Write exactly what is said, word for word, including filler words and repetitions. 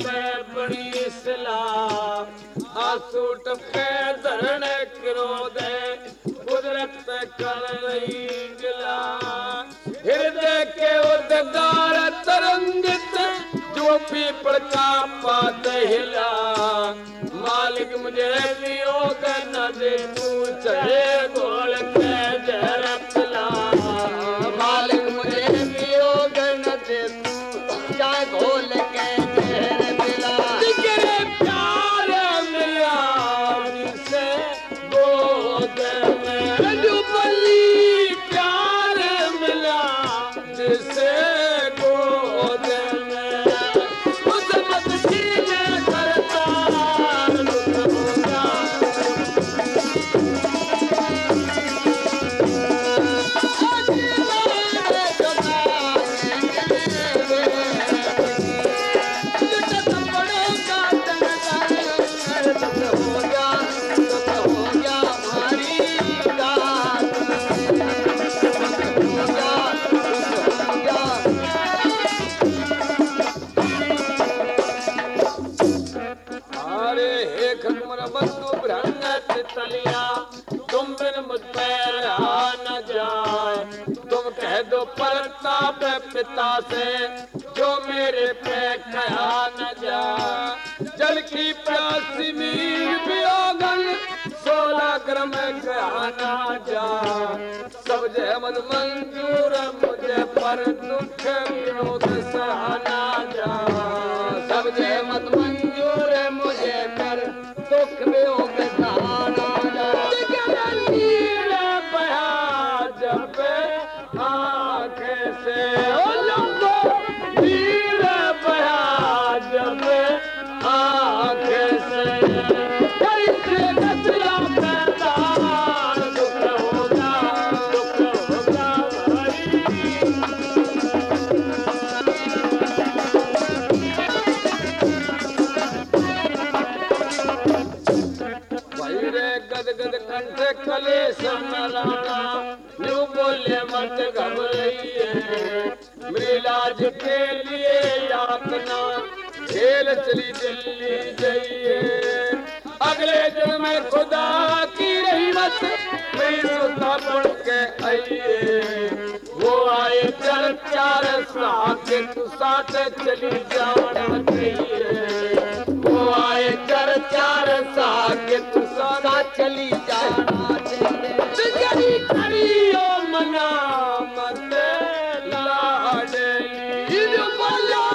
में बड़ी सलाह आंसू टपके धरण क्रोध कुदरत कर रही गिला हृदय के उद्गार तरंगित जो पीपल का पात हिला मालिक मुझे वियोग न दे तू चढ़े गोल के जहर पिला मालिक मुझे वियोग न दे तू चाहे घोल के जहर पिला तेरे प्यार मिला से गोद में जो बली प्यार मिला जिसे गोद में उस मत जीने करता तुम बिन मुझ पे रहा न जाए तुम कह दो प्रताप पिता से जो मेरे पे कहा न जाए जल की प्यासी मीर वियोगन सोलह क्रम कहा न जाए सब जय मत मंजूर मुझे पर दुख वियोग सहा न जाए सब जय मत मंजूर मुझे पर दुख वियोग सहा न कलेश मराना न्यू बोले मत घबराइए मेरे इलाज के लिए यातना खेल चली दिल्ली जाइए अगले दिन में खुदा की रहमत मेरी सुधा पढ़ के आइए वो आए चल चार साथ तू साथ चली जाना चाहिए वो आए चल चार साथ तू साथ चली जाना चाहिए करियो मना मत लाडली जो बोलो